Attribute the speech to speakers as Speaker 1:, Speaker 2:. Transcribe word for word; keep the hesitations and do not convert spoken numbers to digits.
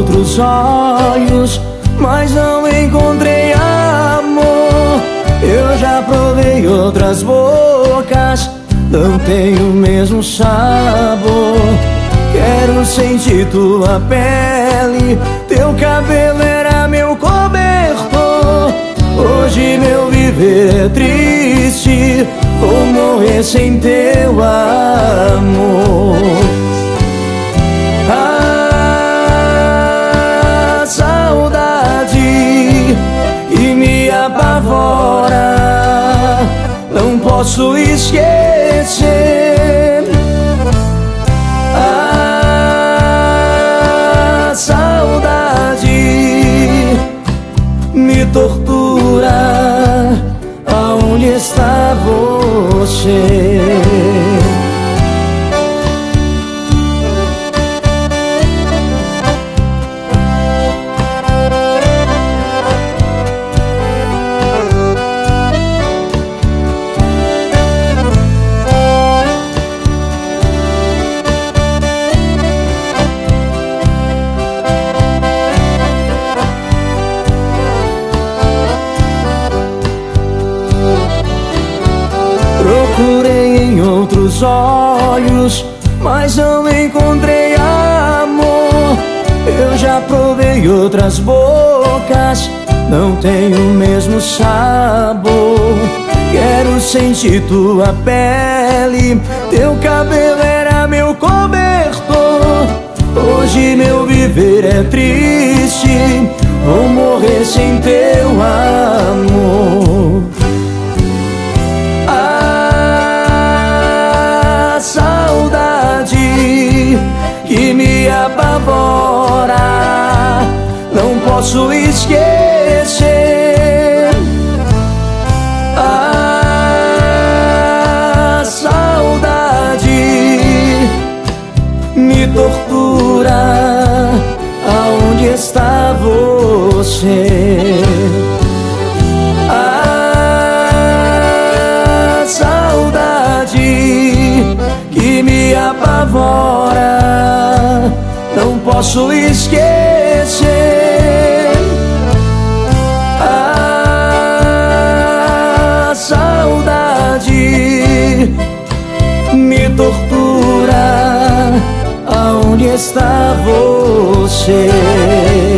Speaker 1: outros olhos, mas não encontrei amor. Eu já provei outras bocas, não tem o mesmo sabor. Quero sentir tua pele, teu cabelo era meu cobertor. Hoje meu viver é triste, vou morrer sem teu amor. A saudade que me apavora, não posso esquecer. A saudade me tortura, aonde está você? Procurei em outros olhos, mas não encontrei amor. Eu já provei outras bocas, não tem o mesmo sabor. Quero sentir tua pele, teu cabelo era meu cobertor. Hoje meu viver é triste, vou morrer sem teu amor. Saudade que me apavora, não posso esquecer. A saudade me tortura, aonde está você? A saudade que me apavora, não posso esquecer. A saudade me tortura, aonde está você?